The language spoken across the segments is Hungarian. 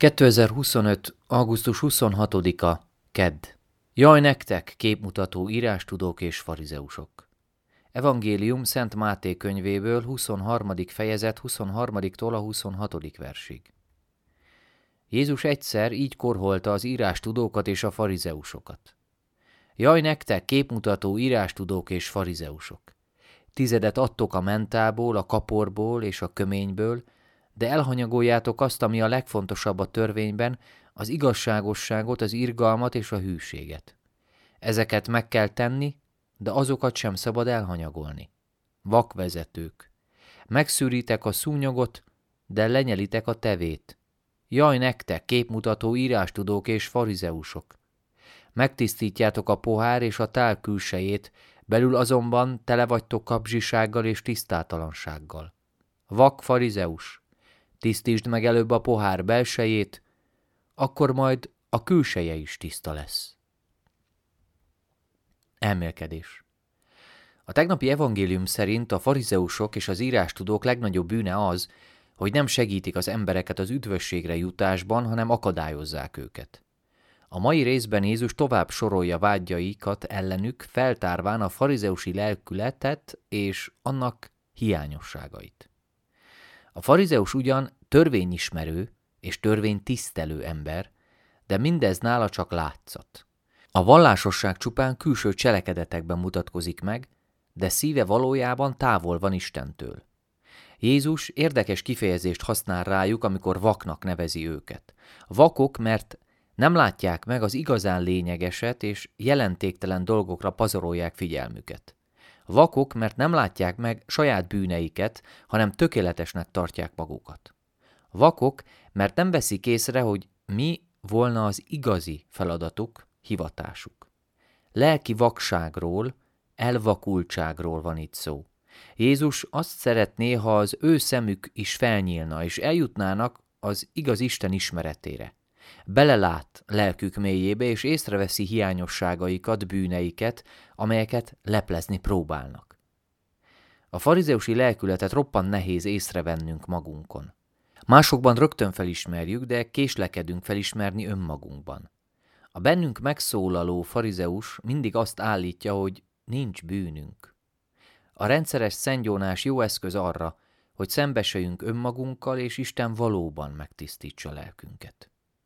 2025. augusztus 26-a, kedd. Jaj nektek, képmutató írástudók és farizeusok! Evangélium Szent Máté könyvéből, 23. fejezet 23-tól a 26. versig. Jézus egyszer így korholta az írástudókat és a farizeusokat. Jaj nektek, képmutató írástudók és farizeusok! 10 adtok a mentából, a kaporból és a köményből, de elhanyagoljátok azt, ami a legfontosabb a törvényben, az igazságosságot, az irgalmat és a hűséget. Ezeket meg kell tenni, de azokat sem szabad elhanyagolni. Vakvezetők! Megszűritek a szúnyogot, de lenyelitek a tevét. Jaj nektek, képmutató írástudók és farizeusok! Megtisztítjátok a pohár és a tál külsejét, belül azonban tele vagytok kapzsisággal és tisztátalansággal. Vak farizeus! Tisztítsd meg előbb a pohár belsejét, akkor majd a külseje is tiszta lesz. Elmélkedés. A tegnapi evangélium szerint a farizeusok és az írástudók legnagyobb bűne az, hogy nem segítik az embereket az üdvösségre jutásban, hanem akadályozzák őket. A mai részben Jézus tovább sorolja vádjaikat ellenük, feltárván a farizeusi lelkületet és annak hiányosságait. A farizeus ugyan törvényismerő és törvénytisztelő ember, de mindez nála csak látszat. A vallásosság csupán külső cselekedetekben mutatkozik meg, de szíve valójában távol van Istentől. Jézus érdekes kifejezést használ rájuk, amikor vaknak nevezi őket. Vakok, mert nem látják meg az igazán lényegeset, és jelentéktelen dolgokra pazarolják figyelmüket. Vakok, mert nem látják meg saját bűneiket, hanem tökéletesnek tartják magukat. Vakok, mert nem veszik észre, hogy mi volna az igazi feladatuk, hivatásuk. Lelki vakságról, elvakultságról van itt szó. Jézus azt szeretné, ha az ő szemük is felnyílna, és eljutnának az igaz Isten ismeretére. Belelát lelkük mélyébe, és észreveszi hiányosságaikat, bűneiket, amelyeket leplezni próbálnak. A farizeusi lelkületet roppant nehéz észrevennünk magunkon. Másokban rögtön felismerjük, de késlekedünk felismerni önmagunkban. A bennünk megszólaló farizeus mindig azt állítja, hogy nincs bűnünk. A rendszeres szentgyónás jó eszköz arra, hogy szembesüljünk önmagunkkal, és Isten valóban megtisztítsa lelkünket.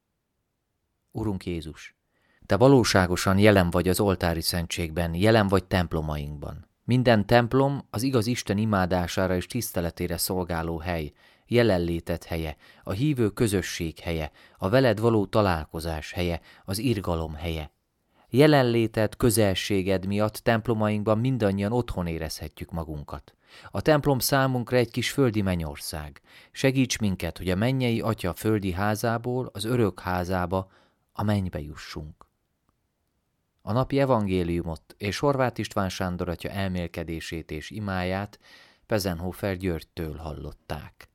Urunk Jézus, Te valóságosan jelen vagy az oltári szentségben, jelen vagy templomainkban. Minden templom az igaz Isten imádására és tiszteletére szolgáló hely, jelenléted helye, a hívő közösség helye, a veled való találkozás helye, az irgalom helye. Jelenléted, közelséged miatt templomainkban mindannyian otthon érezhetjük magunkat. A templom számunkra egy kis földi mennyország. Segíts minket, hogy a mennyei Atya földi házából az örök házába, a mennybe jussunk. A napi evangéliumot és Horváth István Sándor atya elmélkedését és imáját Pezenhofer Györgytől hallották.